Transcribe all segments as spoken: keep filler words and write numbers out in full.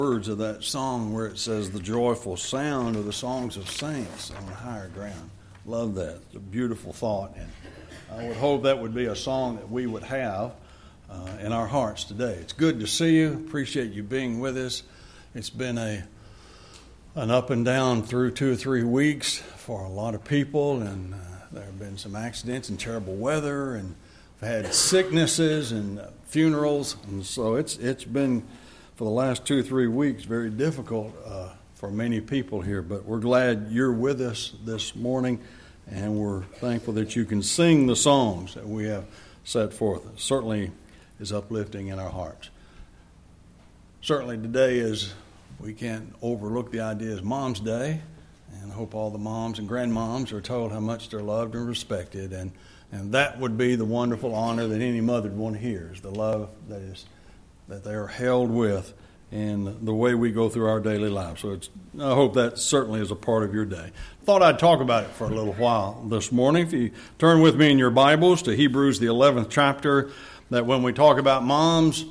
Words of that song where it says the joyful sound of the songs of saints on higher ground. Love that. It's a beautiful thought, and I would hope that would be a song that we would have uh, in our hearts today. It's good to see you. Appreciate you being with us. It's been a an up and down through two or three weeks for a lot of people, and uh, there have been some accidents and terrible weather, and we've had sicknesses and uh, funerals, and so it's it's been, for the last two or three weeks, very difficult uh, for many people here. But we're glad you're with us this morning, and we're thankful that you can sing the songs that we have set forth. It certainly is uplifting in our hearts. Certainly today is, we can't overlook the idea is Mom's Day, and I hope all the moms and grandmoms are told how much they're loved and respected, and, and that would be the wonderful honor that any mother would want to hear, is the love that is that they are held with in the way we go through our daily lives. So it's, I hope that certainly is a part of your day. Thought I'd talk about it for a little while this morning. If you turn with me in your Bibles to Hebrews, the eleventh chapter, that when we talk about moms,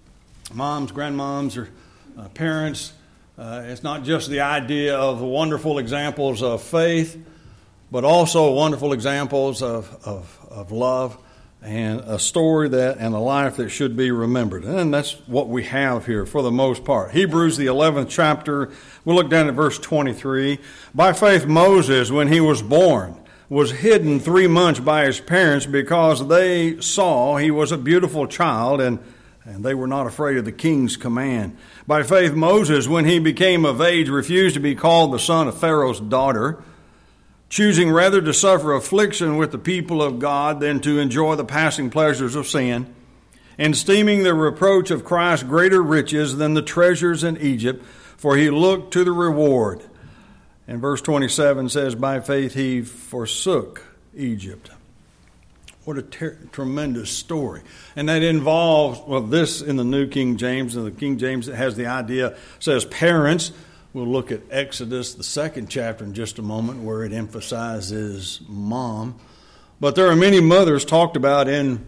moms, grandmoms, or uh, parents, uh, it's not just the idea of the wonderful examples of faith, but also wonderful examples of, of, of love, and a story that and a life that should be remembered. And that's what we have here for the most part. Hebrews, the eleventh chapter, we'll look down at verse twenty-three. By faith, Moses, when he was born, was hidden three months by his parents because they saw he was a beautiful child, and, and they were not afraid of the king's command. By faith, Moses, when he became of age, refused to be called the son of Pharaoh's daughter, choosing rather to suffer affliction with the people of God than to enjoy the passing pleasures of sin, and esteeming the reproach of Christ greater riches than the treasures in Egypt, for he looked to the reward. And verse twenty-seven says, by faith he forsook Egypt. What a ter- tremendous story. And that involves, well, this in the New King James, and the King James that has the idea, says parents. We'll look at Exodus, the second chapter, in just a moment, where it emphasizes mom. But there are many mothers talked about in,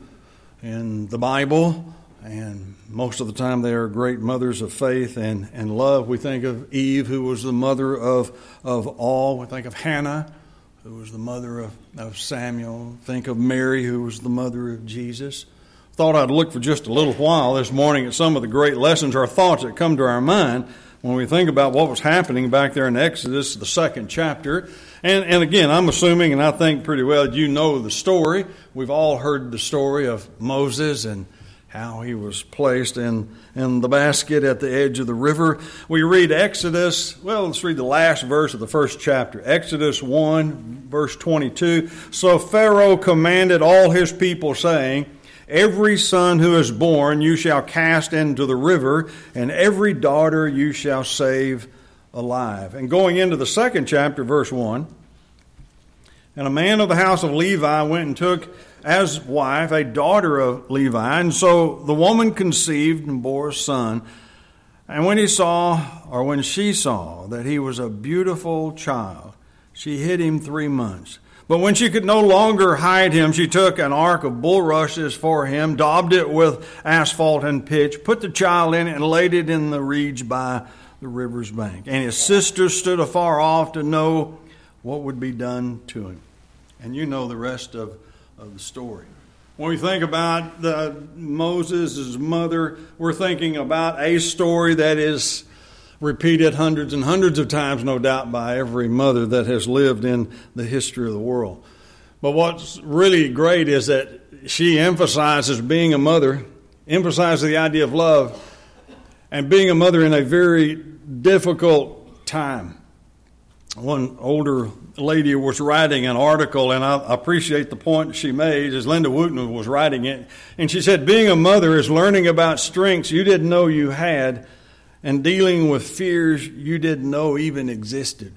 in the Bible, and most of the time they are great mothers of faith and, and love. We think of Eve, who was the mother of, of all. We think of Hannah, who was the mother of, of Samuel. Think of Mary, who was the mother of Jesus. Thought I'd look for just a little while this morning at some of the great lessons or thoughts that come to our mind when we think about what was happening back there in Exodus, the second chapter. And, and again, I'm assuming, and I think pretty well, you know the story. We've all heard the story of Moses and how he was placed in, in the basket at the edge of the river. We read Exodus, well, let's read the last verse of the first chapter. Exodus one, verse twenty-two. So Pharaoh commanded all his people, saying, every son who is born you shall cast into the river, and every daughter you shall save alive. And going into the second chapter, verse one, and a man of the house of Levi went and took as wife a daughter of Levi, and so the woman conceived and bore a son. And when he saw, or when she saw, that he was a beautiful child, she hid him three months. But when she could no longer hide him, she took an ark of bulrushes for him, daubed it with asphalt and pitch, put the child in it, and laid it in the reeds by the river's bank. And his sisters stood afar off to know what would be done to him. And you know the rest of, of the story. When we think about the, Moses' mother, we're thinking about a story that is repeated hundreds and hundreds of times, no doubt, by every mother that has lived in the history of the world. But what's really great is that she emphasizes being a mother, emphasizes the idea of love, and being a mother in a very difficult time. One older lady was writing an article, and I appreciate the point she made as Linda Wooten was writing it. And she said, being a mother is learning about strengths you didn't know you had, and dealing with fears you didn't know even existed.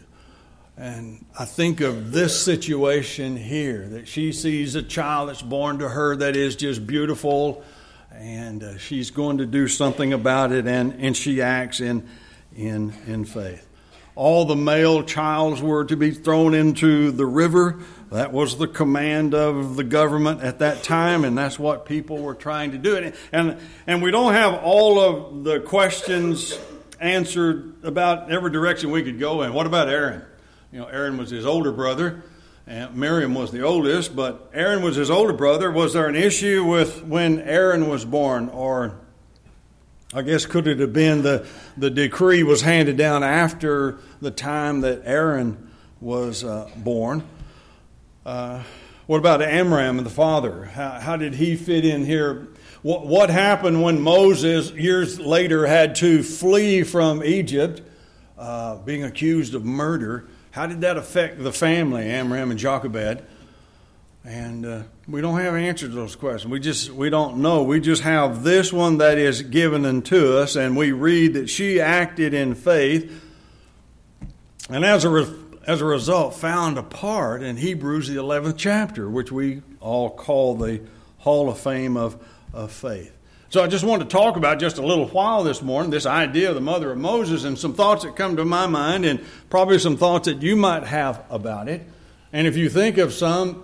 And I think of this situation here, that she sees a child that's born to her that is just beautiful, and uh, she's going to do something about it, and, and she acts in, in, in faith. All the male childs were to be thrown into the river. That was the command of the government at that time, and that's what people were trying to do. And, and, and we don't have all of the questions answered about every direction we could go in. What about Aaron? You know, Aaron was his older brother, and Miriam was the oldest, but Aaron was his older brother. Was there an issue with when Aaron was born? Or I guess could it have been the, the decree was handed down after the time that Aaron was uh, born? Uh, what about Amram and the father? How, how did he fit in here? What, what happened when Moses, years later, had to flee from Egypt, uh, being accused of murder? How did that affect the family, Amram and Jochebed? And uh, we don't have answers to those questions. We just we don't know. We just have this one that is given unto us, and we read that she acted in faith, and as a re- as a result, found a part in Hebrews the eleventh chapter, which we all call the Hall of Fame of of faith. So I just want to talk about just a little while this morning, this idea of the mother of Moses, and some thoughts that come to my mind, and probably some thoughts that you might have about it. And if you think of some,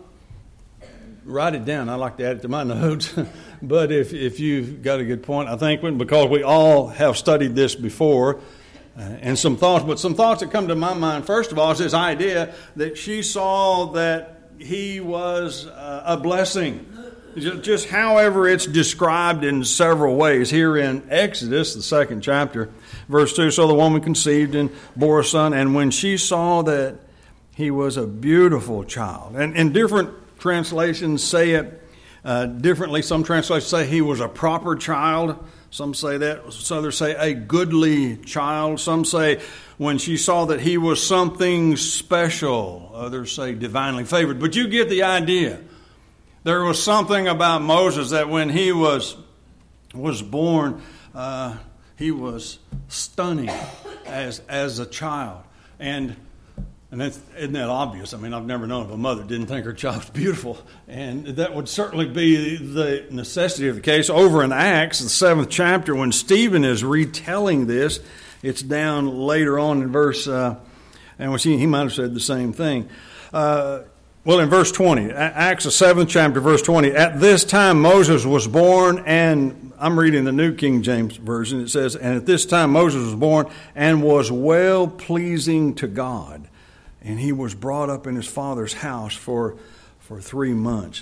write it down. I like to add it to my notes. But if, if you've got a good point, I think, because we all have studied this before, uh, and some thoughts, but some thoughts that come to my mind, first of all, is this idea that she saw that he was uh, a blessing. Just however it's described in several ways. Here in Exodus, the second chapter, verse two, so the woman conceived and bore a son, and when she saw that he was a beautiful child. And, and different translations say it uh, differently. Some translations say he was a proper child. Some say that. So others say a goodly child. Some say when she saw that he was something special. Others say divinely favored. But you get the idea. There was something about Moses that when he was was born, uh, he was stunning as as a child. And and that's, isn't that obvious? I mean, I've never known of a mother didn't think her child was beautiful. And that would certainly be the necessity of the case. Over in Acts, the seventh chapter, when Stephen is retelling this, it's down later on in verse, uh, and he, he might have said the same thing. Uh, Well, in verse twenty, Acts the seventh chapter, verse twenty, at this time Moses was born, and I'm reading the New King James Version. It says, and at this time Moses was born and was well pleasing to God, and he was brought up in his father's house for for three months.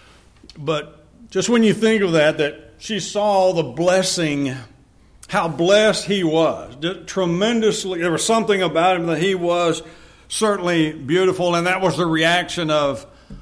But just when you think of that, that she saw the blessing, how blessed he was, tremendously. There was something about him that he was certainly beautiful, and that was the reaction of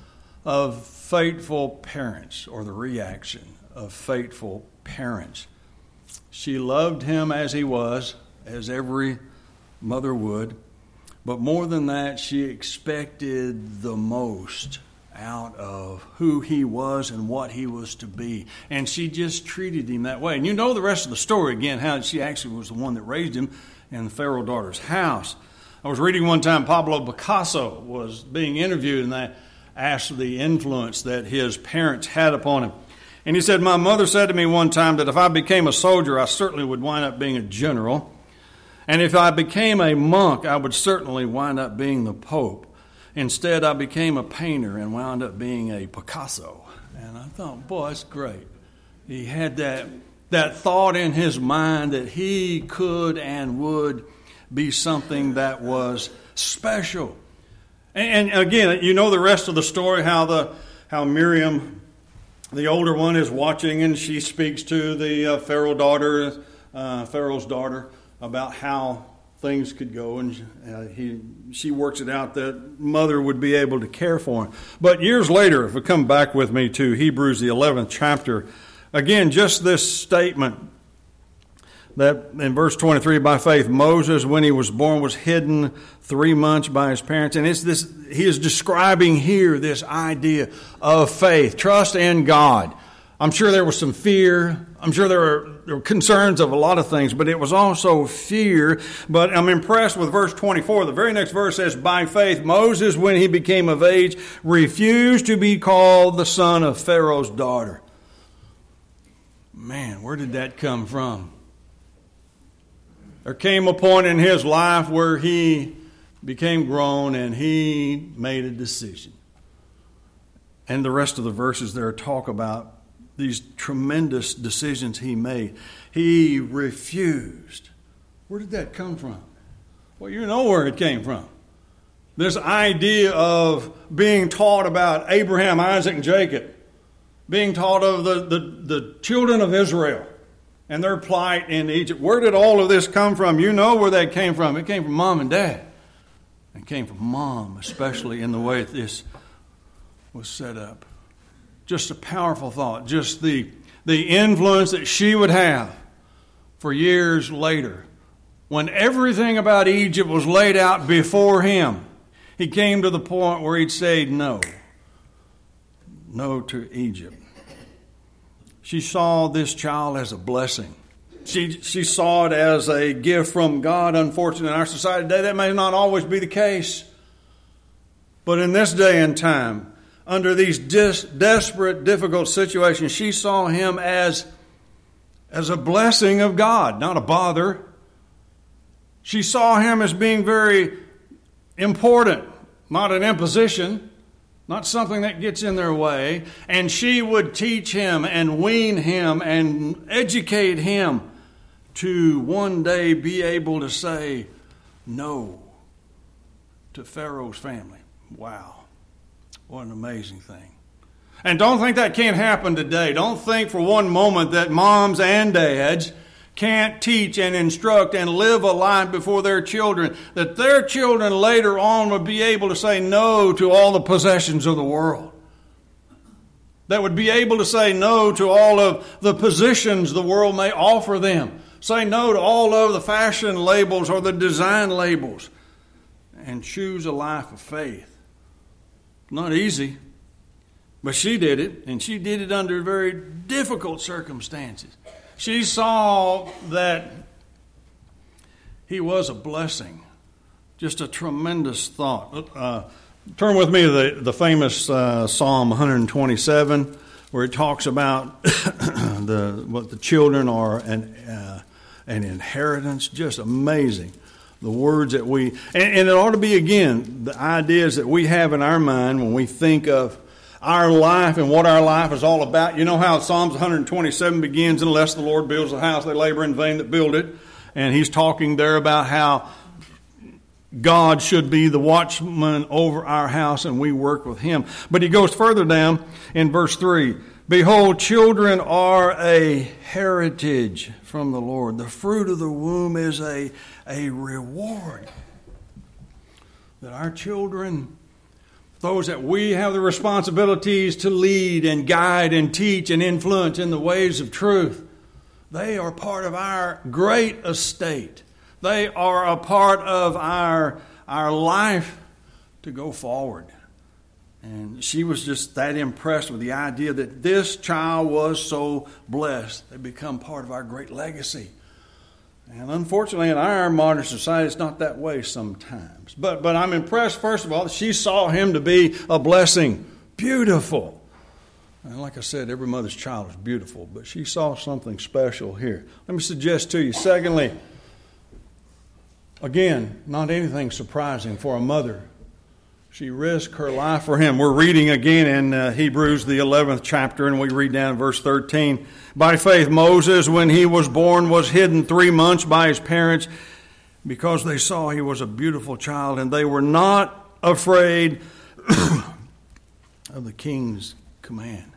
of faithful parents, or the reaction of faithful parents. She loved him as he was, as every mother would, but more than that, she expected the most out of who he was and what he was to be, and she just treated him that way. And you know the rest of the story again, how she actually was the one that raised him in the Pharaoh daughter's house. I was reading one time Pablo Picasso was being interviewed, and they asked the influence that his parents had upon him. And he said, my mother said to me one time that if I became a soldier, I certainly would wind up being a general. And if I became a monk, I would certainly wind up being the Pope. Instead, I became a painter and wound up being a Picasso. And I thought, boy, that's great. He had that, that thought in his mind that he could and would be something that was special. And, and again, you know the rest of the story, how the how Miriam, the older one, is watching, and she speaks to the uh, Pharaoh daughter, uh, Pharaoh's daughter, about how things could go, and uh, he she works it out that mother would be able to care for him. But years later, if we come back with me to Hebrews the eleventh chapter, again, just this statement that in verse twenty-three, by faith, Moses, when he was born, was hidden three months by his parents. And it's this, he is describing here this idea of faith, trust in God. I'm sure there was some fear. I'm sure there were, there were concerns of a lot of things, but it was also fear. But I'm impressed with verse twenty-four. The very next verse says, by faith, Moses, when he became of age, refused to be called the son of Pharaoh's daughter. Man, where did that come from? There came a point in his life where he became grown and he made a decision. And the rest of the verses there talk about these tremendous decisions he made. He refused Where did that come from? Well, you know where it came from. This idea of being taught about Abraham, Isaac, and Jacob, being taught of the, the, the children of Israel and their plight in Egypt. Where did all of this come from? You know where that came from. It came from mom and dad. It came from mom, especially in the way that this was set up. Just a powerful thought. Just the, the influence that she would have for years later. When everything about Egypt was laid out before him, he came to the point where he'd say no. No to Egypt. She saw this child as a blessing. She, she saw it as a gift from God. Unfortunately, in our society today, that may not always be the case. But in this day and time, under these dis, desperate, difficult situations, she saw him as, as a blessing of God, not a bother. She saw him as being very important, not an imposition, not something that gets in their way. And she would teach him and wean him and educate him to one day be able to say no to Pharaoh's family. Wow. What an amazing thing. And don't think that can't happen today. Don't think for one moment that moms and dads can't teach and instruct and live a life before their children, that their children later on would be able to say no to all the possessions of the world. That would be able to say no to all of the positions the world may offer them. Say no to all of the fashion labels or the design labels. And choose a life of faith. Not easy, but she did it, and she did it under very difficult circumstances. She saw that he was a blessing. Just a tremendous thought. Uh, turn with me to the, the famous uh, Psalm one twenty-seven, where it talks about the what the children are an, uh, an inheritance. Just amazing. The words that we... And, and it ought to be, again, the ideas that we have in our mind when we think of our life and what our life is all about. You know how Psalms one twenty-seven begins, unless the Lord builds a house, they labor in vain that build it. And he's talking there about how God should be the watchman over our house and we work with him. But he goes further down in verse three. Behold, children are a heritage from the Lord. The fruit of the womb is a, a reward. That our children, those that we have the responsibilities to lead and guide and teach and influence in the ways of truth, they are part of our great estate. They are a part of our, our life to go forward. And she was just that impressed with the idea that this child was so blessed. They become part of our great legacy. And unfortunately, in our modern society, it's not that way sometimes. But but I'm impressed, first of all, that she saw him to be a blessing. Beautiful. And like I said, every mother's child is beautiful. But she saw something special here. Let me suggest to you, secondly, again, not anything surprising for a mother. She risked her life for him. We're reading again in uh, Hebrews, the eleventh chapter, and we read down in verse thirteen. By faith, Moses, when he was born, was hidden three months by his parents because they saw he was a beautiful child, and they were not afraid of the king's command.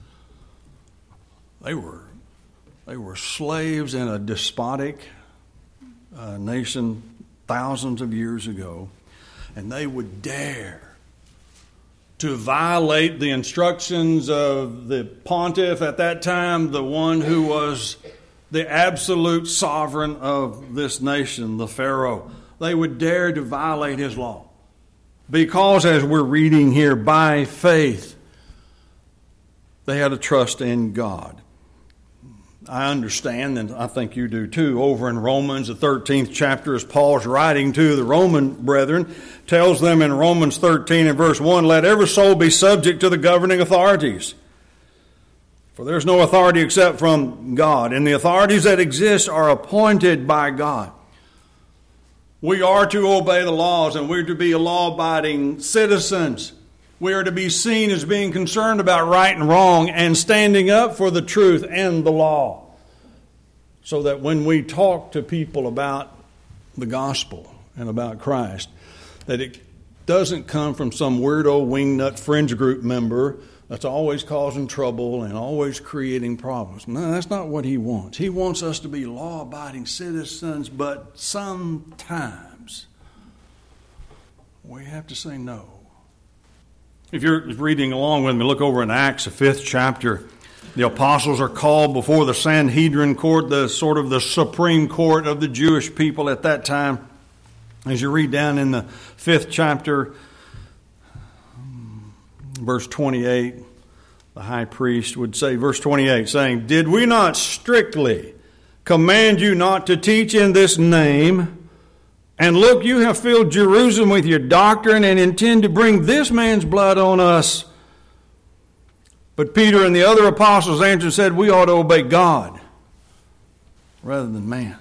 They were, they were slaves in a despotic uh, nation thousands of years ago. And they would dare to violate the instructions of the pontiff at that time, the one who was the absolute sovereign of this nation, the Pharaoh. They would dare to violate his law. Because, as we're reading here, by faith, they had a trust in God. I understand, and I think you do too, over in Romans, the thirteenth chapter, as Paul's writing to the Roman brethren, tells them in Romans thirteen and verse one, let every soul be subject to the governing authorities. For there's no authority except from God, and the authorities that exist are appointed by God. We are to obey the laws, and we're to be law-abiding citizens. We are to be seen as being concerned about right and wrong and standing up for the truth and the law. So that when we talk to people about the gospel and about Christ, that it doesn't come from some weirdo wingnut fringe group member that's always causing trouble and always creating problems. No, that's not what he wants. He wants us to be law-abiding citizens, but sometimes we have to say no. If you're reading along with me, look over in Acts, the fifth chapter. The apostles are called before the Sanhedrin court, the sort of the supreme court of the Jewish people at that time. As you read down in the fifth chapter, verse twenty-eight, the high priest would say, verse twenty-eight, saying, "Did we not strictly command you not to teach in this name? And look, you have filled Jerusalem with your doctrine and intend to bring this man's blood on us." But Peter and the other apostles answered and said, "We ought to obey God rather than man."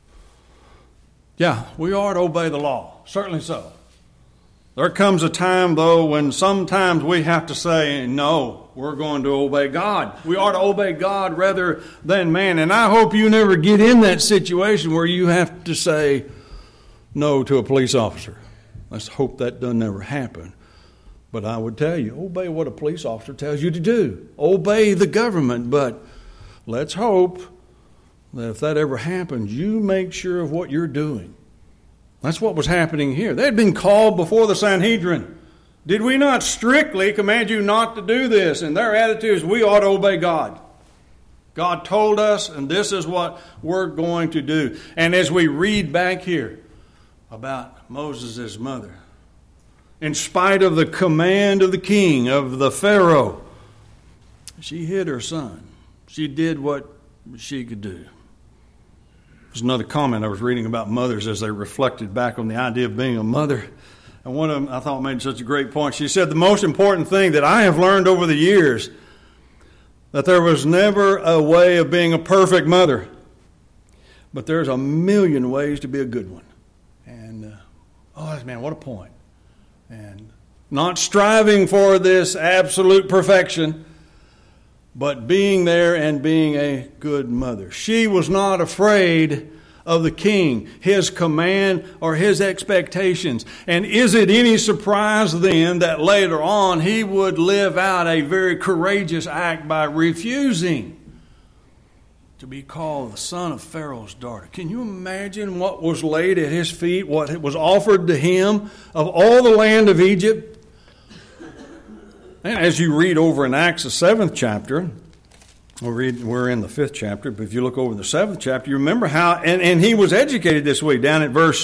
Yeah, we ought to obey the law. Certainly so. There comes a time, though, when sometimes we have to say, no, we're going to obey God. We ought to obey God rather than man. And I hope you never get in that situation where you have to say no to a police officer. Let's hope that doesn't ever happen. But I would tell you, obey what a police officer tells you to do. Obey the government. But let's hope that if that ever happens, you make sure of what you're doing. That's what was happening here. They had been called before the Sanhedrin. Did we not strictly command you not to do this? And their attitude is, we ought to obey God. God told us, and this is what we're going to do. And as we read back here about Moses' mother, in spite of the command of the king, of the Pharaoh, she hid her son. She did what she could do. There's another comment I was reading about mothers as they reflected back on the idea of being a mother. And one of them I thought made such a great point. She said, the most important thing that I have learned over the years, that there was never a way of being a perfect mother, but there's a million ways to be a good one. And, uh, oh, man, what a point. And not striving for this absolute perfection, but being there and being a good mother. She was not afraid of the king, his command, or his expectations. And is it any surprise then that later on he would live out a very courageous act by refusing to be called the son of Pharaoh's daughter? Can you imagine what was laid at his feet, what was offered to him of all the land of Egypt? And as you read over in Acts, the seventh chapter, we'll read, we're in the fifth chapter, but if you look over the seventh chapter, you remember how, and, and he was educated this way, down at verse,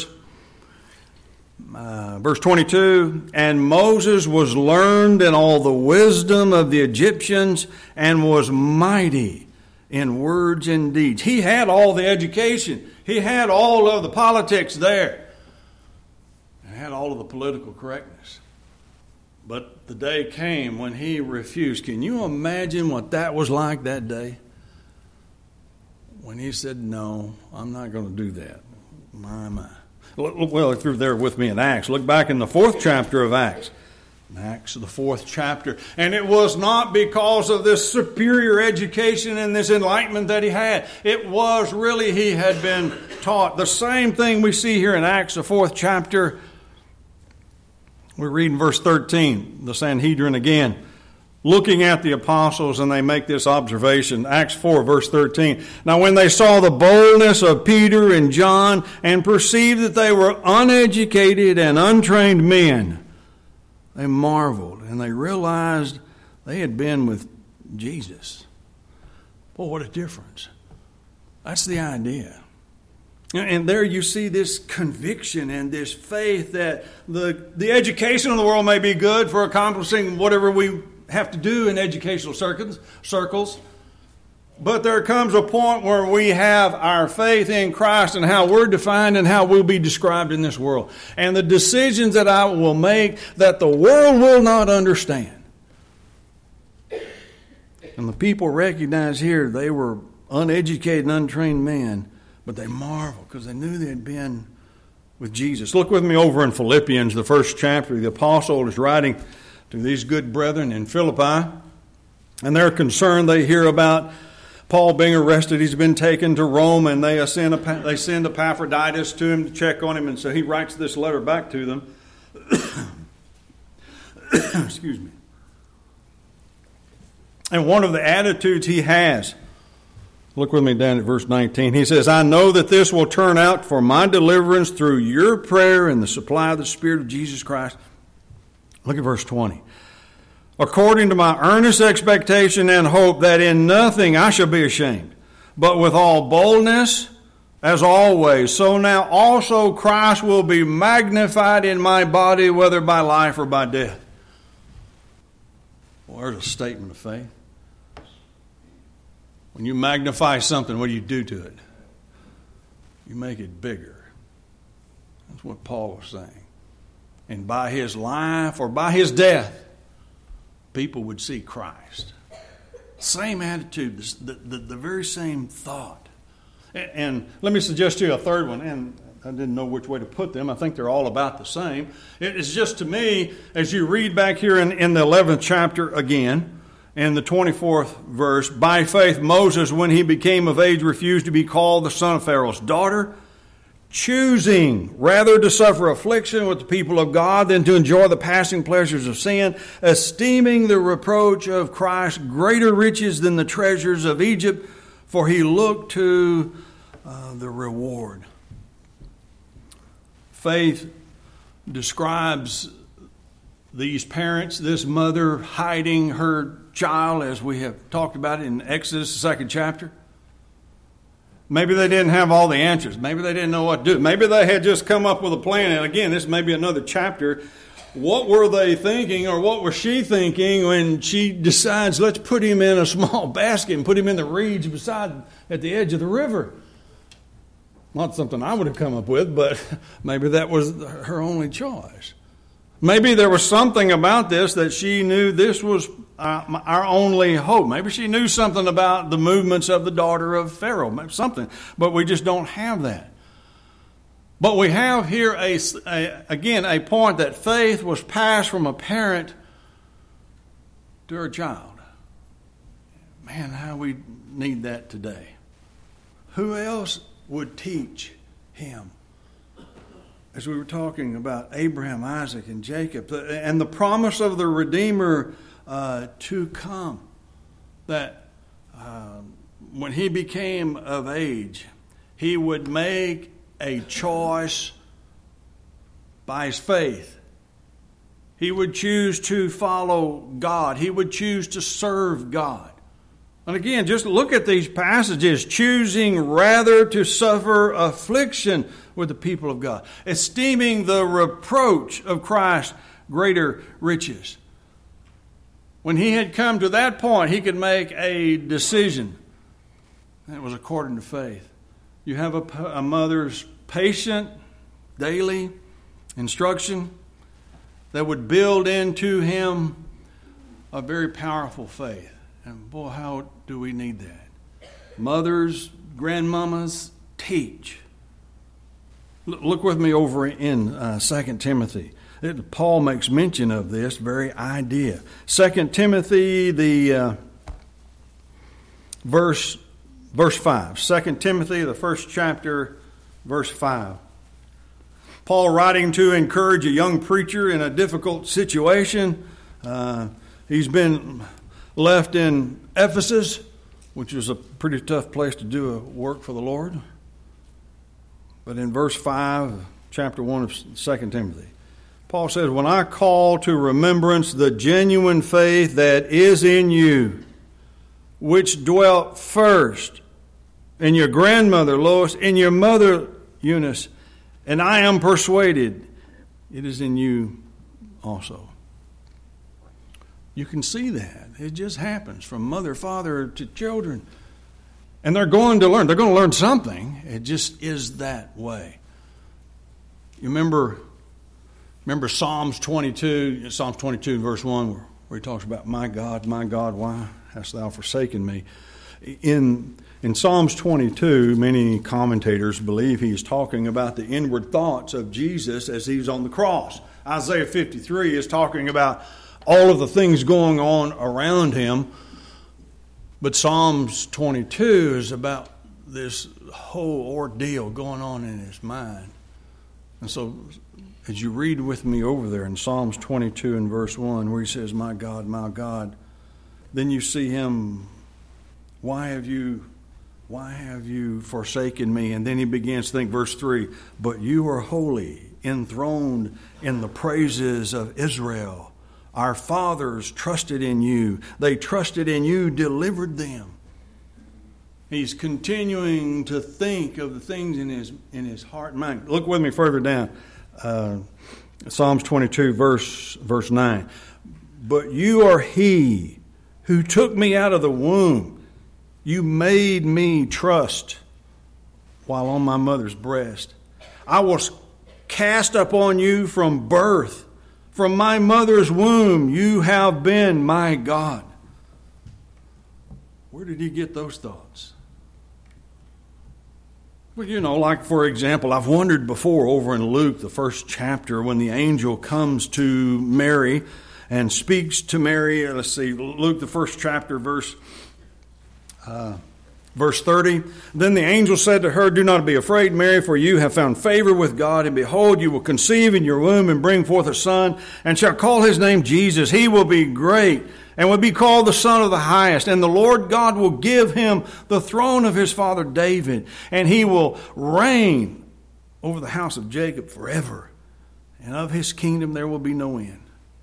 uh, verse twenty-two, and Moses was learned in all the wisdom of the Egyptians and was mighty in words and deeds. He had all the education. He had all of the politics there. He had all of the political correctness. But the day came when he refused. Can you imagine what that was like that day? When he said, no, I'm not going to do that. My, my. Well, if you're there with me in Acts, look back in the fourth chapter of Acts. Acts, the fourth chapter. And it was not because of this superior education and this enlightenment that he had. It was really he had been taught. The same thing we see here in Acts, the fourth chapter. We read in verse thirteen, the Sanhedrin again, looking at the apostles, and they make this observation. Acts four, verse thirteen. Now when they saw the boldness of Peter and John and perceived that they were uneducated and untrained men, they marveled, and they realized they had been with Jesus. Boy, what a difference. That's the idea. And there you see this conviction and this faith that the, the education of the world may be good for accomplishing whatever we have to do in educational circles, circles. But there comes a point where we have our faith in Christ and how we're defined and how we'll be described in this world. And the decisions that I will make that the world will not understand. And the people recognize here they were uneducated and untrained men, but they marveled because they knew they had been with Jesus. Look with me over in Philippians, the first chapter. The apostle is writing to these good brethren in Philippi, and they're concerned. They hear about Paul being arrested, he's been taken to Rome, and they send, they send Epaphroditus to him to check on him, and so he writes this letter back to them. Excuse me. And one of the attitudes he has, look with me down at verse nineteen. He says, I know that this will turn out for my deliverance through your prayer and the supply of the Spirit of Jesus Christ. Look at verse twenty. According to my earnest expectation and hope that in nothing I shall be ashamed, but with all boldness, as always, so now also Christ will be magnified in my body, whether by life or by death. Well, there's a statement of faith. When you magnify something, what do you do to it? You make it bigger. That's what Paul was saying. And by his life or by his death, people would see Christ. Same attitude, the, the, the very same thought. And, and let me suggest to you a third one, and I didn't know which way to put them. I think they're all about the same. It's just to me, as you read back here in, in the eleventh chapter again, in the twenty-fourth verse, by faith Moses, when he became of age, refused to be called the son of Pharaoh's daughter, choosing rather to suffer affliction with the people of God than to enjoy the passing pleasures of sin, esteeming the reproach of Christ greater riches than the treasures of Egypt, for he looked to uh, the reward. Faith describes these parents, this mother hiding her child, as we have talked about in Exodus, the second chapter. Maybe they didn't have all the answers. Maybe they didn't know what to do. Maybe they had just come up with a plan. And again, this may be another chapter. What were they thinking, or what was she thinking when she decides, let's put him in a small basket and put him in the reeds beside at the edge of the river? Not something I would have come up with, but maybe that was her only choice. Maybe there was something about this that she knew this was uh, our only hope. Maybe she knew something about the movements of the daughter of Pharaoh, maybe something, but we just don't have that. But we have here, a, a again, a point that faith was passed from a parent to her child. Man, how we need that today. Who else would teach him? As we were talking about Abraham, Isaac, and Jacob, and the promise of the Redeemer uh, to come, that uh, when he became of age, he would make a choice by his faith. He would choose to follow God. He would choose to serve God. And again, just look at these passages, choosing rather to suffer affliction with the people of God, esteeming the reproach of Christ greater riches. When he had come to that point, he could make a decision. That was according to faith. You have a, a mother's patient, daily instruction that would build into him a very powerful faith. And boy, how do we need that? Mothers, grandmamas, teach. Look with me over in uh, Second Timothy. It, Paul makes mention of this very idea. Second Timothy, the uh, verse verse five. Second Timothy, the first chapter, verse five. Paul writing to encourage a young preacher in a difficult situation. Uh, he's been left in Ephesus, which was a pretty tough place to do a work for the Lord. But in verse five, chapter one of Second Timothy, Paul says, when I call to remembrance the genuine faith that is in you, which dwelt first in your grandmother Lois, in your mother Eunice, and I am persuaded it is in you also. You can see that. It just happens from mother, father to children. And they're going to learn. They're going to learn something. It just is that way. You remember, remember Psalms twenty-two, Psalms twenty-two, verse one, where, where he talks about, my God, my God, why hast thou forsaken me? In, in Psalms twenty-two, many commentators believe he's talking about the inward thoughts of Jesus as he's on the cross. Isaiah fifty-three is talking about all of the things going on around him. But Psalms twenty-two is about this whole ordeal going on in his mind. And so as you read with me over there in Psalms twenty-two and verse one, where he says, my God, my God, then you see him, why have you, why have you forsaken me? And then he begins to think, verse three, but you are holy, enthroned in the praises of Israel. Our fathers trusted in you. They trusted in you, delivered them. He's continuing to think of the things in his in his heart and mind. Look with me further down. Uh, Psalms twenty-two, verse verse nine. But you are he who took me out of the womb. You made me trust while on my mother's breast. I was cast upon you from birth. From my mother's womb, you have been my God. Where did he get those thoughts? Well, you know, like, for example, I've wondered before over in Luke, the first chapter, when the angel comes to Mary and speaks to Mary. Let's see, Luke, the first chapter, verse uh, verse thirty. Then the angel said to her, do not be afraid, Mary, for you have found favor with God. And behold, you will conceive in your womb and bring forth a son, and shall call his name Jesus. He will be great and will be called the Son of the Highest. And the Lord God will give him the throne of his father David, and he will reign over the house of Jacob forever. And of his kingdom there will be no end.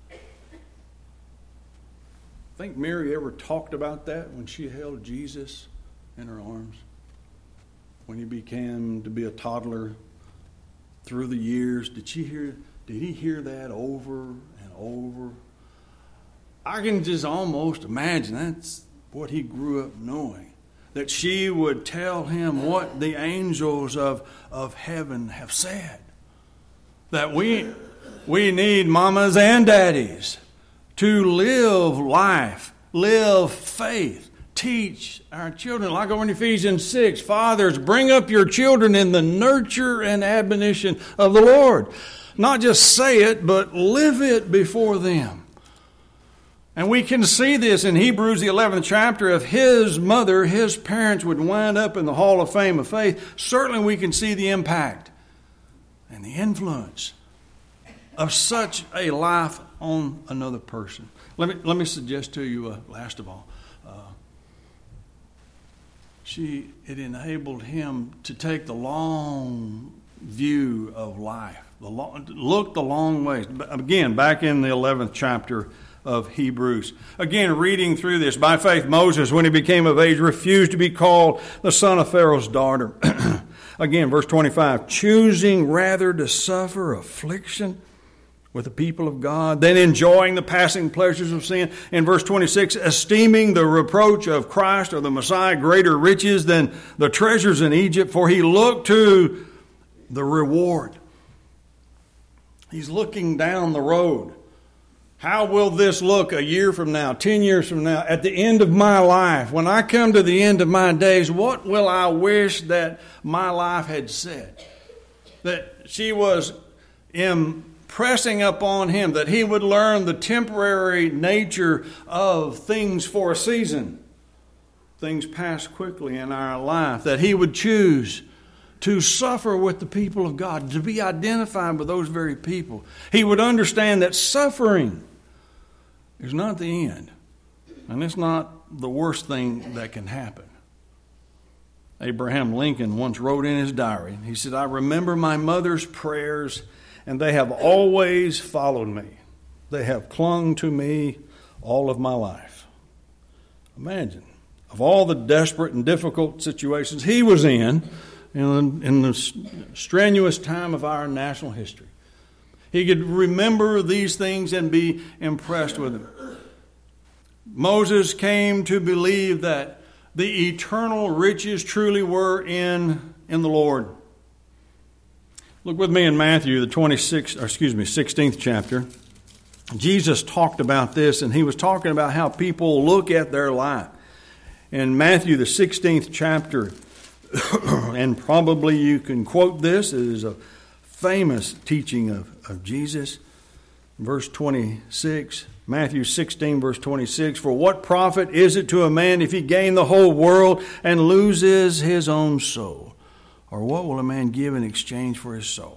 Think Mary ever talked about that when she held Jesus in her arms? When he began to be a toddler through the years, did she hear, did he hear that over and over? I can just almost imagine that's what he grew up knowing. That she would tell him what the angels of, of heaven have said. That we, we need mamas and daddies to live life, live faith, teach our children. Like over in Ephesians six, fathers, bring up your children in the nurture and admonition of the Lord. Not just say it, but live it before them. And we can see this in Hebrews, the eleventh chapter. If his mother, his parents would wind up in the Hall of Fame of Faith, certainly we can see the impact and the influence of such a life on another person. Let me let me suggest to you, uh, last of all, uh, she it enabled him to take the long view of life, the long, look the long ways. Again, back in the eleventh chapter of Hebrews. Again, reading through this, by faith Moses, when he became of age, refused to be called the son of Pharaoh's daughter. Again, verse twenty-five, choosing rather to suffer affliction with the people of God than enjoying the passing pleasures of sin. In verse twenty-six, esteeming the reproach of Christ or the Messiah greater riches than the treasures in Egypt, for he looked to the reward. He's looking down the road. How will this look a year from now, ten years from now, at the end of my life? When I come to the end of my days, what will I wish that my life had said? That she was impressing upon him, that he would learn the temporary nature of things for a season. Things pass quickly in our life. That he would choose to suffer with the people of God, to be identified with those very people. He would understand that suffering is not the end, and it's not the worst thing that can happen. Abraham Lincoln once wrote in his diary, he said, I remember my mother's prayers, and they have always followed me. They have clung to me all of my life. Imagine, of all the desperate and difficult situations he was in, in, in the strenuous time of our national history, he could remember these things and be impressed with them. Moses came to believe that the eternal riches truly were in, in the Lord. Look with me in Matthew, the twenty-sixth, or excuse me, sixteenth chapter. Jesus talked about this, and he was talking about how people look at their life. In Matthew, the sixteenth chapter, and probably you can quote this, it is a famous teaching of, of Jesus. Verse twenty-six, Matthew sixteen, verse twenty-six, for what profit is it to a man if he gain the whole world and loses his own soul? Or what will a man give in exchange for his soul?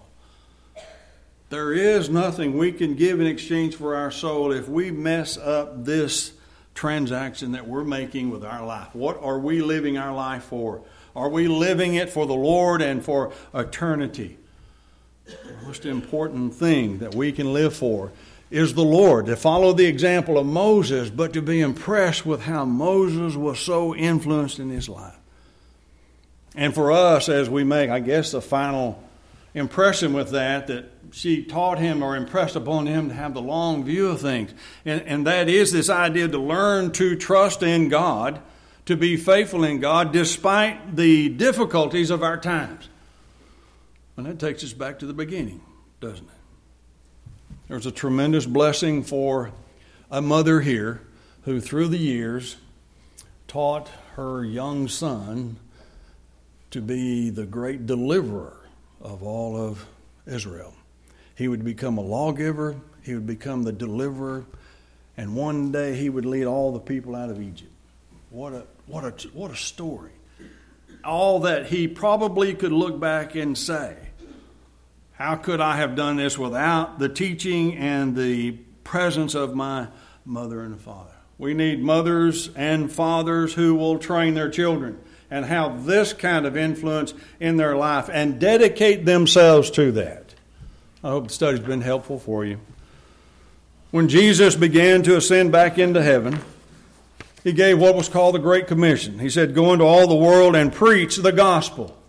There is nothing we can give in exchange for our soul if we mess up this transaction that we're making with our life. What are we living our life for? Are we living it for the Lord and for eternity? The most important thing that we can live for is the Lord, to follow the example of Moses, but to be impressed with how Moses was so influenced in his life. And for us, as we make, I guess, the final impression with that, that she taught him or impressed upon him to have the long view of things. And, and that is this idea to learn to trust in God, to be faithful in God despite the difficulties of our times. And that takes us back to the beginning, doesn't it? There's a tremendous blessing for a mother here who through the years taught her young son to be the great deliverer of all of Israel. He would become a lawgiver, he would become the deliverer, and one day he would lead all the people out of Egypt. What a what a what a story. All that he probably could look back and say, how could I have done this without the teaching and the presence of my mother and father? We need mothers and fathers who will train their children and have this kind of influence in their life and dedicate themselves to that. I hope the study's been helpful for you. When Jesus began to ascend back into heaven, he gave what was called the Great Commission. He said, go into all the world and preach the gospel.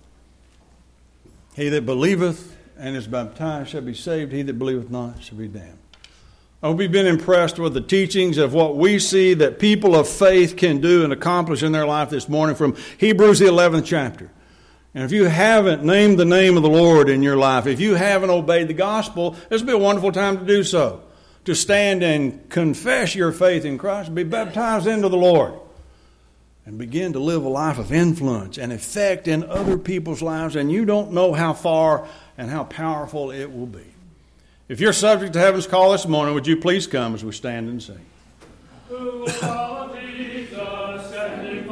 He that believeth and is baptized shall be saved. He that believeth not shall be damned. I hope you've been impressed with the teachings of what we see that people of faith can do and accomplish in their life this morning from Hebrews the eleventh chapter. And if you haven't named the name of the Lord in your life, if you haven't obeyed the gospel, this will be a wonderful time to do so. To stand and confess your faith in Christ, be baptized into the Lord, and begin to live a life of influence and effect in other people's lives, and you don't know how far and how powerful it will be. If you're subject to heaven's call this morning, would you please come as we stand and sing?